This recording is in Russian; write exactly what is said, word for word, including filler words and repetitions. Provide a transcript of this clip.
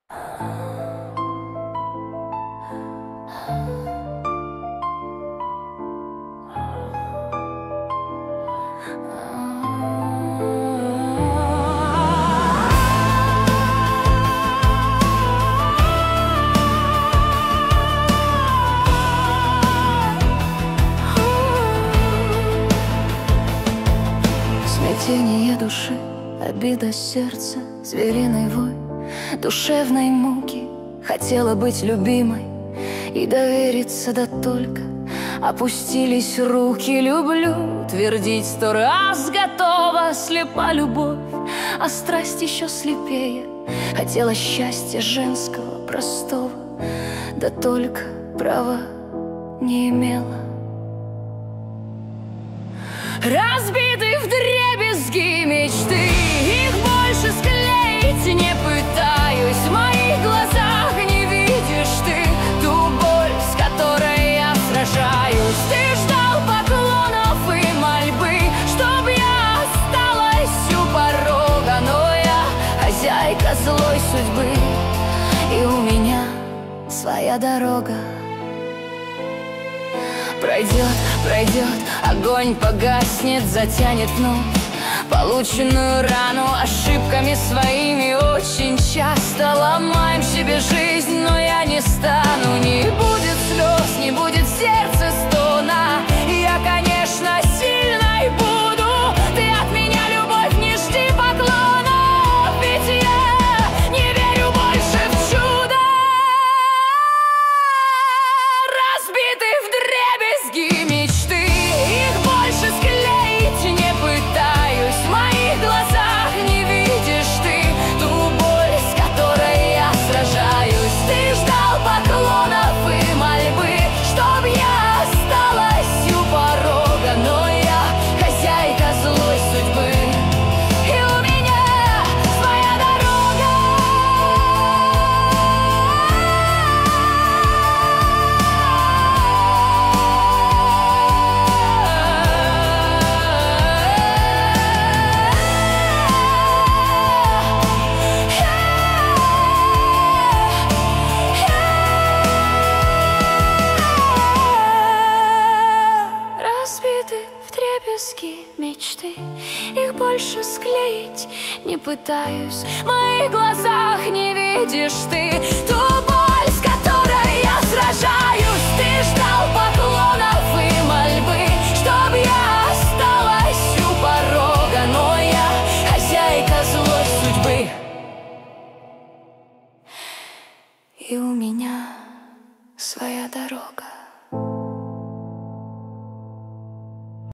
Смятение души, обида сердца, звериный вой душевной муки. Хотела быть любимой и довериться, да только опустились руки. Люблю твердить сто раз, готова, слепа любовь, а страсть еще слепее. Хотела счастья женского, простого, да только права не имела. Разбиты вдребезги мечты, их больше склеить не пытаюсь. В моих глазах не видишь ты ту боль, с которой я сражаюсь. Ты ждал поклонов и мольбы, чтоб я осталась у порога, но я хозяйка злой судьбы, и у меня своя дорога. Пройдет, пройдет, огонь погаснет, затянет вновь полученную рану. Ошибками своими очень часто ломаем себе жизнь, но я не стану. Не будет слез, не будет сердца стона. Я, конечно, сильной буду. Ты от меня, любовь, не жди поклонов, ведь я не верю больше в чудо. Разбиты вдребезги мечты, их больше склеить не пытаюсь. В моих глазах не видишь ты ту боль, с которой я сражаюсь. Ты ждал поклонов и мольбы, чтоб я осталась у порога, но я хозяйка злой судьбы, и у меня своя дорога. Разбиты вдребезги мечты, их больше склеить не пытаюсь. В моих глазах не видишь ты ту боль, с которой я сражаюсь. Ты ждал поклонов и мольбы, чтоб я осталась у порога, но я хозяйка злой судьбы, и у меня своя дорога.